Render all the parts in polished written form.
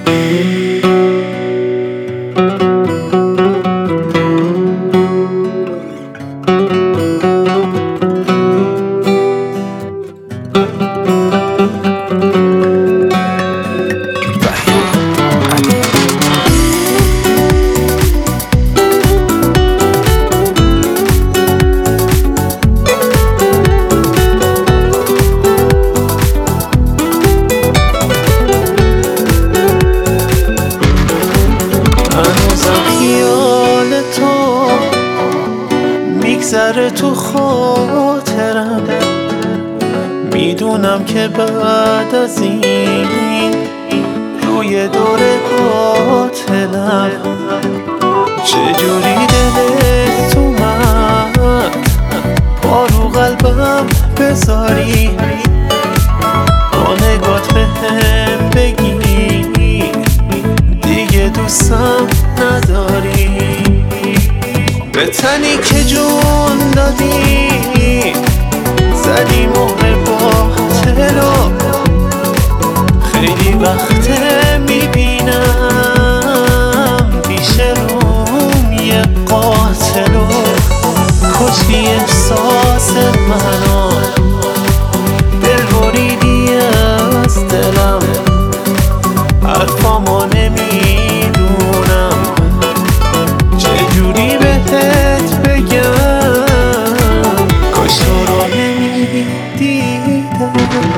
میگذره تو خاطرم، میدونم که بعد از این روی دور قاتلم. چجوری دلت اومد پا رو قلبم بذاری، با نگات بهم بگی دیگه دوستم نداری. به تنی که جون دادی زدی مهر باطلو، خیلی وقته میبینم پیش روم یه قاتلو. کشتی احساس منو، دل بریدی از دلم، حرفامو نمیدونم چجوری بهت بگم، کاش تو رو نمیدیدم.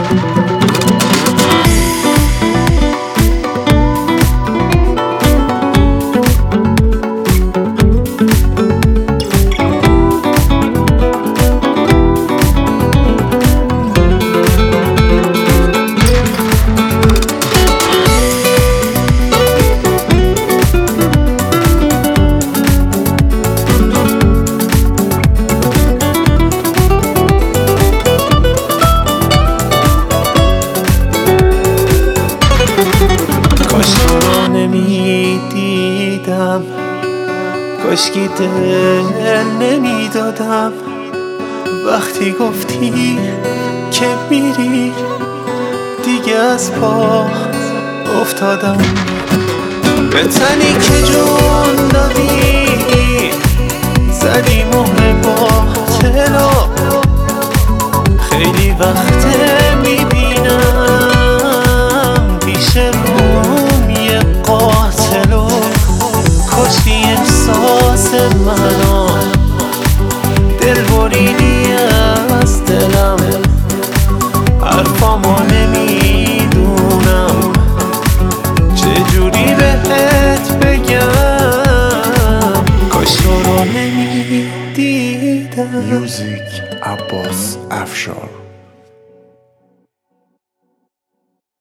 نمیدیدم، کاشکی دل نمیدادم. وقتی گفتی که میری دیگه از پا افتادم. به تنی که جون دادی زدی مهر باطلو، خیلی وقته میبینم پیش روم یه قاتلو. کشتی احساس منو، دل بریدی از دلم، حرفامو نمیدونم چجوری بهت بگم، کاش تو رو نمیدیدم. موزیک عباس افشار.